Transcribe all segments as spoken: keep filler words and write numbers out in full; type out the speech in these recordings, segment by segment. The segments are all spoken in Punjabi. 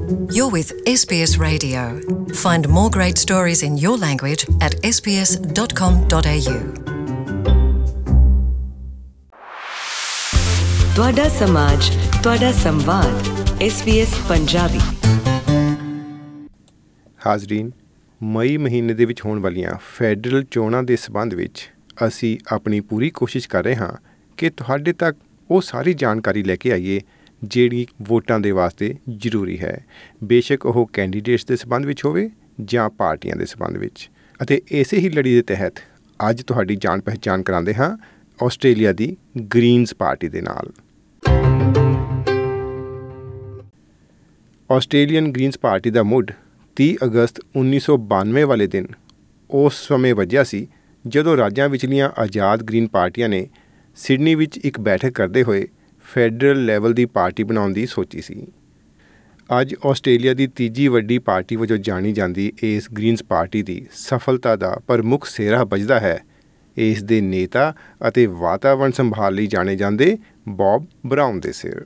You're with S B S Radio. Find more great stories in your language at s b s dot com dot a u. ਤੁਹਾਡਾ ਸਮਾਜ, ਤੁਹਾਡਾ ਸੰਵਾਦ, S B S ਪੰਜਾਬੀ। ਹਾਜ਼ਰੀਨ, ਮਈ ਮਹੀਨੇ ਦੇ ਵਿੱਚ ਹੋਣ ਵਾਲੀਆਂ ਫੈਡਰਲ ਚੋਣਾਂ ਦੇ ਸਬੰਧ ਵਿੱਚ ਅਸੀਂ ਆਪਣੀ ਪੂਰੀ ਕੋਸ਼ਿਸ਼ ਕਰ ਰਹੇ ਹਾਂ ਕਿ ਤੁਹਾਡੇ ਤੱਕ ਉਹ ਸਾਰੀ ਜਾਣਕਾਰੀ ਲੈ ਕੇ ਆਈਏ ਜਿਹੜੀ ਵੋਟਾਂ ਦੇ ਵਾਸਤੇ ਜ਼ਰੂਰੀ ਹੈ, ਬੇਸ਼ੱਕ ਉਹ ਕੈਂਡੀਡੇਟਸ ਦੇ ਸਬੰਧ ਵਿੱਚ ਹੋਵੇ ਜਾਂ ਪਾਰਟੀਆਂ ਦੇ ਸਬੰਧ ਵਿੱਚ। ਅਤੇ ਇਸੇ ਹੀ ਲੜੀ ਦੇ ਤਹਿਤ ਅੱਜ ਤੁਹਾਡੀ ਜਾਣ ਪਹਿਚਾਣ ਕਰਾਉਂਦੇ ਹਾਂ ਆਸਟ੍ਰੇਲੀਆ ਦੀ ਗ੍ਰੀਨਜ਼ ਪਾਰਟੀ ਦੇ ਨਾਲ। ਆਸਟ੍ਰੇਲੀਅਨ ਗ੍ਰੀਨਜ਼ ਪਾਰਟੀ ਦਾ ਮੁੱਢ ਤੀਹ ਅਗਸਤ ਉੱਨੀ ਸੌ ਬਾਨਵੇਂ ਵਾਲੇ ਦਿਨ ਉਸ ਸਮੇਂ ਵੱਜਿਆ ਸੀ ਜਦੋਂ ਰਾਜਾਂ ਵਿਚਲੀਆਂ ਆਜ਼ਾਦ ਗ੍ਰੀਨ ਪਾਰਟੀਆਂ ਨੇ ਸਿਡਨੀ ਵਿੱਚ ਇੱਕ ਬੈਠਕ ਕਰਦੇ ਹੋਏ ਫੈਡਰਲ ਲੈਵਲ ਦੀ ਪਾਰਟੀ ਬਣਾਉਣ ਦੀ ਸੋਚੀ ਸੀ। ਅੱਜ ਆਸਟ੍ਰੇਲੀਆ ਦੀ ਤੀਜੀ ਵੱਡੀ ਪਾਰਟੀ ਵਜੋਂ ਜਾਣੀ ਜਾਂਦੀ ਇਸ ਗ੍ਰੀਨਜ਼ ਪਾਰਟੀ ਦੀ ਸਫਲਤਾ ਦਾ ਪ੍ਰਮੁੱਖ ਸਿਹਰਾ ਵੱਜਦਾ ਹੈ ਇਸ ਦੇ ਨੇਤਾ ਅਤੇ ਵਾਤਾਵਰਣ ਸੰਭਾਲ ਲਈ ਜਾਣੇ ਜਾਂਦੇ ਬੌਬ ਬਰਾਊਨ ਦੇ ਸਿਰ।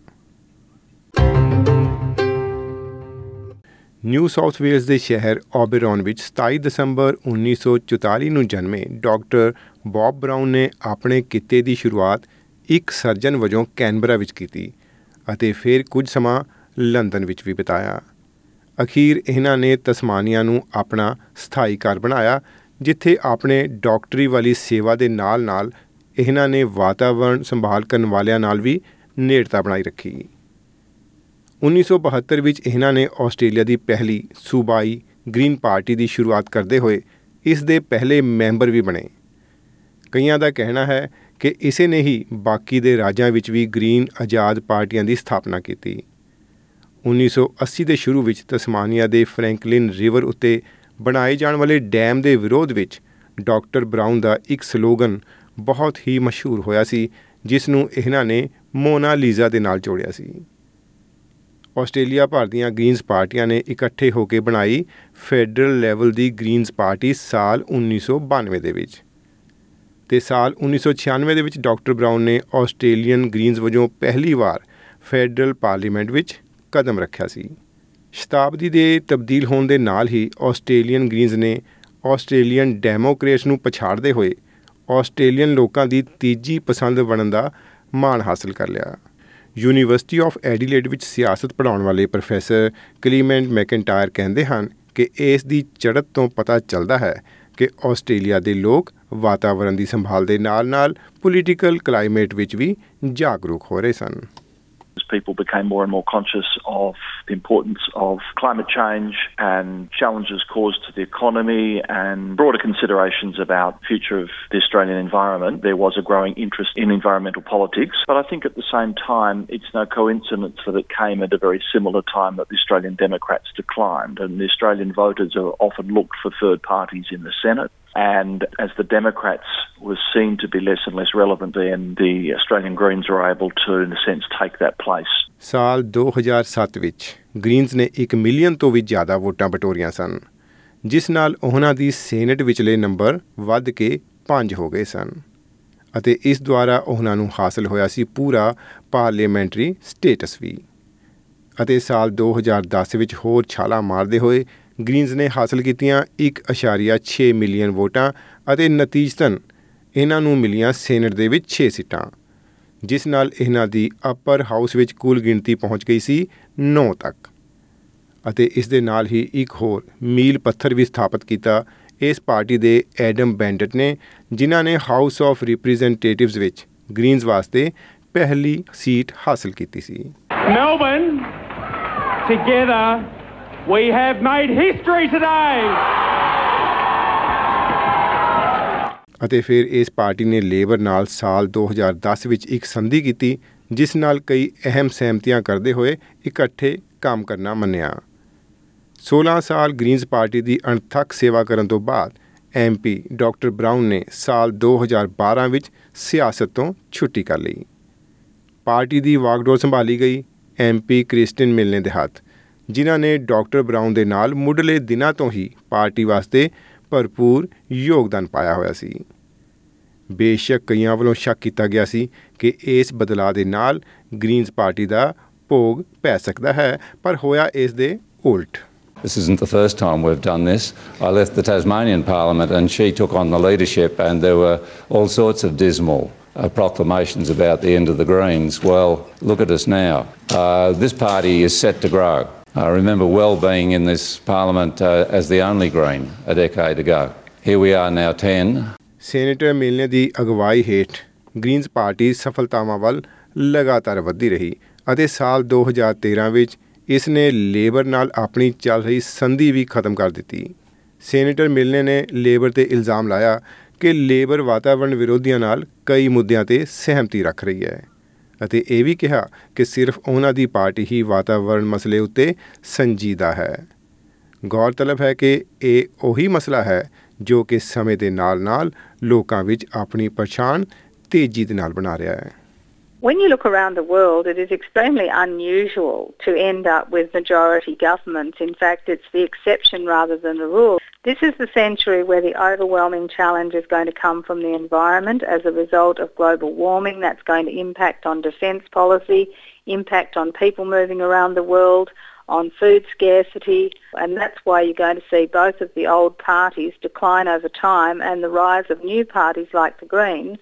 ਨਿਊ ਸਾਊਥ ਵੇਲਜ਼ ਦੇ ਸ਼ਹਿਰ ਓਬੇਰੋਨ ਵਿੱਚ ਸਤਾਈ ਦਸੰਬਰ ਉੱਨੀ ਸੌ ਚੁਤਾਲੀ ਨੂੰ ਜਨਮੇ ਡਾਕਟਰ ਬੌਬ ਬਰਾਊਨ ਨੇ ਆਪਣੇ ਕਿੱਤੇ ਦੀ ਸ਼ੁਰੂਆਤ ਇੱਕ ਸਰਜਨ ਵਜੋਂ ਕੈਨਬਰਾ ਵਿੱਚ ਕੀਤੀ ਅਤੇ ਫਿਰ ਕੁਝ ਸਮਾਂ ਲੰਦਨ ਵਿੱਚ ਵੀ ਬਿਤਾਇਆ। ਅਖੀਰ ਇਹਨਾਂ ਨੇ ਤਸਮਾਨੀਆ ਨੂੰ ਆਪਣਾ ਸਥਾਈ ਘਰ ਬਣਾਇਆ, ਜਿੱਥੇ ਆਪਣੇ ਡਾਕਟਰੀ ਵਾਲੀ ਸੇਵਾ ਦੇ ਨਾਲ ਨਾਲ ਇਹਨਾਂ ਨੇ ਵਾਤਾਵਰਣ ਸੰਭਾਲ ਕਰਨ ਵਾਲਿਆਂ ਨਾਲ ਵੀ ਨੇੜਤਾ ਬਣਾਈ ਰੱਖੀ। ਉੱਨੀ ਸੌ ਬਹੱਤਰ ਵਿੱਚ ਇਹਨਾਂ ਨੇ ਆਸਟ੍ਰੇਲੀਆ ਦੀ ਪਹਿਲੀ ਸੂਬਾਈ ਗ੍ਰੀਨ ਪਾਰਟੀ ਦੀ ਸ਼ੁਰੂਆਤ ਕਰਦੇ ਹੋਏ ਇਸ ਦੇ ਪਹਿਲੇ ਮੈਂਬਰ ਵੀ ਬਣੇ। ਕਈਆਂ ਦਾ ਕਹਿਣਾ ਹੈ ਕਿ ਇਸੇ ਨੇ ਹੀ ਬਾਕੀ ਦੇ ਰਾਜਾਂ ਵਿੱਚ ਵੀ ਗ੍ਰੀਨ ਆਜ਼ਾਦ ਪਾਰਟੀਆਂ ਦੀ ਸਥਾਪਨਾ ਕੀਤੀ। ਉੱਨੀ ਸੌ ਅੱਸੀ ਦੇ ਸ਼ੁਰੂ ਵਿੱਚ ਤਸਮਾਨੀਆ ਦੇ ਫਰੈਂਕਲਿਨ ਰਿਵਰ ਉੱਤੇ ਬਣਾਏ ਜਾਣ ਵਾਲੇ ਡੈਮ ਦੇ ਵਿਰੋਧ ਵਿੱਚ ਡਾਕਟਰ ਬਰਾਊਨ ਦਾ ਇੱਕ ਸਲੋਗਨ ਬਹੁਤ ਹੀ ਮਸ਼ਹੂਰ ਹੋਇਆ ਸੀ, ਜਿਸ ਨੂੰ ਇਹਨਾਂ ਨੇ ਮੋਨਾ ਲੀਜ਼ਾ ਦੇ ਨਾਲ ਜੋੜਿਆ ਸੀ। ਆਸਟ੍ਰੇਲੀਆ ਭਰ ਦੀਆਂ ਗ੍ਰੀਨਜ਼ ਪਾਰਟੀਆਂ ਨੇ ਇਕੱਠੇ ਹੋ ਕੇ ਬਣਾਈ ਫੈਡਰਲ ਲੈਵਲ ਦੀ ਗ੍ਰੀਨਜ਼ ਪਾਰਟੀ ਸਾਲ ਉੱਨੀ ਸੌ ਬਾਨਵੇਂ ਦੇ ਵਿੱਚ, ਅਤੇ ਸਾਲ ਉੱਨੀ ਸੌ ਛਿਆਨਵੇਂ ਦੇ ਵਿੱਚ ਡਾਕਟਰ ਬਰਾਊਨ ਨੇ ਆਸਟ੍ਰੇਲੀਅਨ ਗ੍ਰੀਨਜ਼ ਵਜੋਂ ਪਹਿਲੀ ਵਾਰ ਫੈਡਰਲ ਪਾਰਲੀਮੈਂਟ ਵਿੱਚ ਕਦਮ ਰੱਖਿਆ ਸੀ। ਸ਼ਤਾਬਦੀ ਦੇ ਤਬਦੀਲ ਹੋਣ ਦੇ ਨਾਲ ਹੀ ਆਸਟ੍ਰੇਲੀਅਨ ਗ੍ਰੀਨਜ਼ ਨੇ ਆਸਟ੍ਰੇਲੀਅਨ ਡੈਮੋਕ੍ਰੇਟਸ ਨੂੰ ਪਛਾੜਦੇ ਹੋਏ ਆਸਟ੍ਰੇਲੀਅਨ ਲੋਕਾਂ ਦੀ ਤੀਜੀ ਪਸੰਦ ਬਣਨ ਦਾ ਮਾਣ ਹਾਸਲ ਕਰ ਲਿਆ। ਯੂਨੀਵਰਸਿਟੀ ਆਫ ਐਡੀਲੇਡ ਵਿੱਚ ਸਿਆਸਤ ਪੜ੍ਹਾਉਣ ਵਾਲੇ ਪ੍ਰੋਫੈਸਰ ਕਲੀਮੈਂਟ ਮੈਕਇੰਟਾਇਰ ਕਹਿੰਦੇ ਹਨ ਕਿ ਇਸ ਦੀ ਚੜ੍ਹਤ ਤੋਂ ਪਤਾ ਚੱਲਦਾ ਹੈ ਕਿ ਆਸਟ੍ਰੇਲੀਆ ਦੇ ਲੋਕ ਵਾਤਾਵਰਣ ਦੀ ਸੰਭਾਲ ਦੇ ਨਾਲ ਨਾਲ ਪੋਲੀਟੀਕਲ ਕਲਾਈਮੇਟ ਵਿੱਚ ਵੀ ਜਾਗਰੂਕ ਹੋ ਰਹੇ ਸਨ। People became more and more conscious of the importance of climate change and challenges caused to the economy and broader considerations about the future of the Australian environment. There was a growing interest in environmental politics, but I think at the same time it's no coincidence that it came at a very similar time that the Australian Democrats declined, and the Australian voters are often looked for third parties in the Senate. And as the Democrats were seen to be less and less relevant, then the Australian Greens were able to, in a sense, take that place. ਸਾਲ ਦੋ ਹਜ਼ਾਰ ਸੱਤ ਵਿੱਚ ਗ੍ਰੀਨਜ਼ ਨੇ ਇੱਕ ਮਿਲੀਅਨ ਤੋਂ ਵੀ ਜ਼ਿਆਦਾ ਵੋਟਾਂ ਬਟੋਰੀਆਂ ਸਨ, ਜਿਸ ਨਾਲ ਉਹਨਾਂ ਦੀ ਸੈਨੇਟ ਵਿਚਲੇ ਨੰਬਰ ਵੱਧ ਕੇ ਪੰਜ ਹੋ ਗਏ ਸਨ, ਅਤੇ ਇਸ ਦੁਆਰਾ ਉਹਨਾਂ ਨੂੰ ਹਾਸਲ ਹੋਇਆ ਸੀ ਪੂਰਾ ਪਾਰਲੀਮੈਂਟਰੀ ਸਟੇਟਸ ਵੀ। ਅਤੇ ਸਾਲ ਦੋ ਹਜ਼ਾਰ ਦਸ ਵਿੱਚ ਹੋਰ ਛਾਲਾਂ ਮਾਰਦੇ ਹੋਏ ਗ੍ਰੀਨਜ਼ ਨੇ ਹਾਸਲ ਕੀਤੀਆਂ ਇੱਕ ਅਸ਼ਾਰੀਆ ਛੇ ਮਿਲੀਅਨ ਵੋਟਾਂ ਅਤੇ ਨਤੀਜਤਨ ਇਹਨਾਂ ਨੂੰ ਮਿਲੀਆਂ ਸੈਨੇਟ ਦੇ ਵਿੱਚ ਛੇ ਸੀਟਾਂ, ਜਿਸ ਨਾਲ ਇਹਨਾਂ ਦੀ ਅਪਰ ਹਾਊਸ ਵਿੱਚ ਕੁੱਲ ਗਿਣਤੀ ਪਹੁੰਚ ਗਈ ਸੀ ਨੌ ਤੱਕ। ਅਤੇ ਇਸ ਦੇ ਨਾਲ ਹੀ ਇੱਕ ਹੋਰ ਮੀਲ ਪੱਥਰ ਵੀ ਸਥਾਪਿਤ ਕੀਤਾ ਇਸ ਪਾਰਟੀ ਦੇ ਐਡਮ ਬੈਂਡਟ ਨੇ, ਜਿਨ੍ਹਾਂ ਨੇ ਹਾਊਸ ਆਫ ਰਿਪਰੈਜ਼ੈਂਟੇਟਿਵਜ਼ ਵਿੱਚ ਗ੍ਰੀਨਜ਼ ਵਾਸਤੇ ਪਹਿਲੀ ਸੀਟ ਹਾਸਲ ਕੀਤੀ ਸੀ। Melbourne, together we have made history today. ਅਤੇ ਫਿਰ ਇਸ ਪਾਰਟੀ ਨੇ ਲੇਬਰ ਨਾਲ ਸਾਲ ਦੋ ਹਜ਼ਾਰ ਦਸ ਵਿੱਚ ਇੱਕ ਸੰਧੀ ਕੀਤੀ, ਜਿਸ ਨਾਲ ਕਈ ਅਹਿਮ ਸਹਿਮਤੀਆਂ ਕਰਦੇ ਹੋਏ ਇਕੱਠੇ ਕੰਮ ਕਰਨਾ ਮੰਨਿਆ। ਸੋਲਾਂ ਸਾਲ ਗ੍ਰੀਨਜ਼ ਪਾਰਟੀ ਦੀ ਅਣਥੱਕ ਸੇਵਾ ਕਰਨ ਤੋਂ ਬਾਅਦ ਐਮ ਪੀ ਡਾਕਟਰ ਬਰਾਊਨ ਨੇ ਸਾਲ ਦੋ ਹਜ਼ਾਰ ਬਾਰਾਂ ਵਿੱਚ ਸਿਆਸਤ ਤੋਂ ਛੁੱਟੀ ਕਰ ਲਈ। ਪਾਰਟੀ ਦੀ ਵਾਗਡੋਰ ਸੰਭਾਲੀ ਗਈ ਐਮ ਪੀ ਕ੍ਰਿਸਟਨ ਮਿਲਨੇ ਦੇ ਹੱਥ, ਜਿਨ੍ਹਾਂ ਨੇ ਡਾਕਟਰ ਬਰਾਊਨ ਦੇ ਨਾਲ ਮੁੱਢਲੇ ਦਿਨਾਂ ਤੋਂ ਹੀ ਪਾਰਟੀ ਵਾਸਤੇ ਭਰਪੂਰ ਯੋਗਦਾਨ ਪਾਇਆ ਹੋਇਆ ਸੀ। ਬੇਸ਼ੱਕ ਕਈਆਂ ਵੱਲੋਂ ਸ਼ੱਕ ਕੀਤਾ ਗਿਆ ਸੀ ਕਿ ਇਸ ਬਦਲਾਅ ਦੇ ਨਾਲ ਗ੍ਰੀਨਜ਼ ਪਾਰਟੀ ਦਾ ਭੋਗ ਪੈ ਸਕਦਾ ਹੈ, ਪਰ ਹੋਇਆ ਇਸ ਦੇ ਉਲਟ। This isn't the first time we've done this. I left the Tasmanian Parliament and she took on the leadership, and there were all sorts of dismal uh, proclamations about the end of the Greens. Well, look at us now. Uh, this party is set to grow. I remember well being in this Parliament uh, as the only Green a decade ago. Here we are now ten. Senator Milne ਦੀ ਅਗਵਾਈ ਹੇਠ ਗ੍ਰੀਨਜ਼ ਪਾਰਟੀ ਸਫਲਤਾਵਾਂ ਵੱਲ ਲਗਾਤਾਰ ਵਧਦੀ ਰਹੀ ਅਤੇ ਸਾਲ ਦੋ ਹਜ਼ਾਰ ਤੇਰਾਂ ਵਿੱਚ ਇਸ ਨੇ ਲੇਬਰ ਨਾਲ ਆਪਣੀ ਚੱਲ ਰਹੀ ਸੰਧੀ ਵੀ ਖਤਮ ਕਰ ਦਿੱਤੀ। ਸੈਨੇਟਰ ਮਿਲਨੇ ਨੇ ਲੇਬਰ 'ਤੇ ਇਲਜ਼ਾਮ ਲਾਇਆ ਕਿ ਲੇਬਰ ਵਾਤਾਵਰਣ ਵਿਰੋਧੀਆਂ ਨਾਲ ਕਈ ਮੁੱਦਿਆਂ 'ਤੇ ਸਹਿਮਤੀ ਰੱਖ ਰਹੀ ਹੈ ਅਤੇ ਇਹ ਵੀ ਕਿਹਾ ਕਿ ਸਿਰਫ ਉਹਨਾਂ ਦੀ ਪਾਰਟੀ ਹੀ ਵਾਤਾਵਰਣ ਮਸਲੇ ਉੱਤੇ ਸੰਜੀਦਾ ਹੈ। ਗੌਰਤਲਬ ਹੈ ਕਿ ਇਹ ਉਹੀ ਮਸਲਾ ਹੈ ਜੋ ਕਿ ਸਮੇਂ ਦੇ ਨਾਲ-ਨਾਲ ਲੋਕਾਂ ਵਿੱਚ ਆਪਣੀ ਪਛਾਣ ਤੇਜ਼ੀ ਦੇ ਨਾਲ ਬਣਾ ਰਿਹਾ ਹੈ। When you look around the world, it is extremely unusual to end up with majority governments. In fact, it's the exception rather than the rule. This is the century where the overwhelming challenge is going to come from the environment as a result of global warming. That's going to impact on defence policy, impact on people moving around the world, on food scarcity, and that's why you're going to see both of the old parties decline over time and the rise of new parties like the Greens.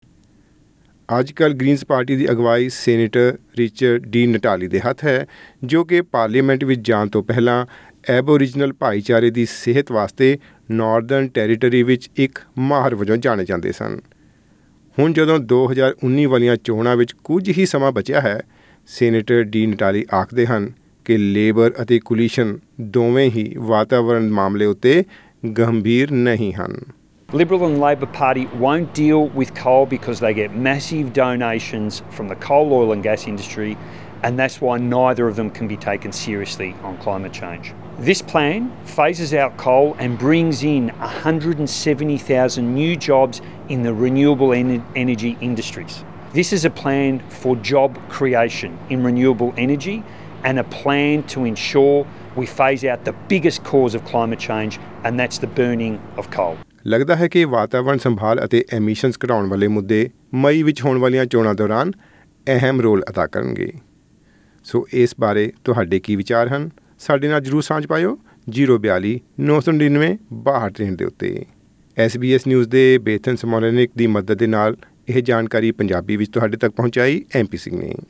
ਅੱਜ ਕੱਲ੍ਹ ਗ੍ਰੀਨਜ਼ ਪਾਰਟੀ ਦੀ ਅਗਵਾਈ ਸੈਨੇਟਰ ਰਿਚਰਡ ਡੀ ਨਟਾਲੀ ਦੇ ਹੱਥ ਹੈ, ਜੋ ਕਿ ਪਾਰਲੀਮੈਂਟ ਵਿੱਚ ਜਾਣ ਤੋਂ ਪਹਿਲਾਂ ਐਬੋਰੀਜਨਲ ਭਾਈਚਾਰੇ ਦੀ ਸਿਹਤ ਵਾਸਤੇ ਨਾਰਦਰਨ ਟੈਰੀਟਰੀ ਵਿੱਚ ਇੱਕ ਮਾਹਰ ਵਜੋਂ ਜਾਣੇ ਜਾਂਦੇ ਸਨ। ਹੁਣ ਜਦੋਂ ਦੋ ਹਜ਼ਾਰ ਉੱਨੀ ਵਾਲੀਆਂ ਚੋਣਾਂ ਵਿੱਚ ਕੁਝ ਹੀ ਸਮਾਂ ਬਚਿਆ ਹੈ, ਸੈਨੇਟਰ ਡੀ ਨਟਾਲੀ ਆਖਦੇ ਹਨ ਕਿ ਲੇਬਰ ਅਤੇ ਕੋਲੀਸ਼ਨ ਦੋਵੇਂ ਹੀ ਵਾਤਾਵਰਣ ਮਾਮਲੇ ਉੱਤੇ ਗੰਭੀਰ ਨਹੀਂ ਹਨ। Liberal and Labor Party won't deal with coal because they get massive donations from the coal, oil and gas industry, and that's why neither of them can be taken seriously on climate change. This plan phases out coal and brings in one hundred seventy thousand new jobs in the renewable en- energy industries. This is a plan for job creation in renewable energy and a plan to ensure we phase out the biggest cause of climate change, and that's the burning of coal. ਲੱਗਦਾ ਹੈ ਕਿ ਵਾਤਾਵਰਣ ਸੰਭਾਲ ਅਤੇ ਐਮਿਸ਼ਨਸ ਘਟਾਉਣ ਵਾਲੇ ਮੁੱਦੇ ਮਈ ਵਿੱਚ ਹੋਣ ਵਾਲੀਆਂ ਚੋਣਾਂ ਦੌਰਾਨ ਅਹਿਮ ਰੋਲ ਅਦਾ ਕਰਨਗੇ। ਸੋ ਇਸ ਬਾਰੇ ਤੁਹਾਡੇ ਕੀ ਵਿਚਾਰ ਹਨ? ਸਾਡੇ ਨਾਲ ਜ਼ਰੂਰ ਸਾਂਝ ਪਾਇਓ ਜ਼ੀਰੋ ਬਿਆਲੀ ਨੌ ਸੌ ਨੜਿਨਵੇਂ ਬਾਹਠ ਟ੍ਰੇਨ ਦੇ ਉੱਤੇ। ਐਸ ਬੀ ਐਸ ਨਿਊਜ਼ ਦੇ ਬੇਥਨ ਸਮੋਲਨਿਕ ਦੀ ਮਦਦ ਦੇ ਨਾਲ ਇਹ ਜਾਣਕਾਰੀ ਪੰਜਾਬੀ ਵਿੱਚ ਤੁਹਾਡੇ ਤੱਕ ਪਹੁੰਚਾਈ ਐਮ ਪੀ ਸਿੰਘ ਨੇ।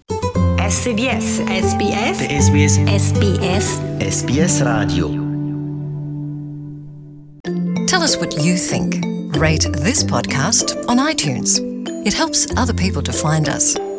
S B S S B S S B S S B S S B S Radio. Tell us what you think. Rate this podcast on iTunes. It helps other people to find us.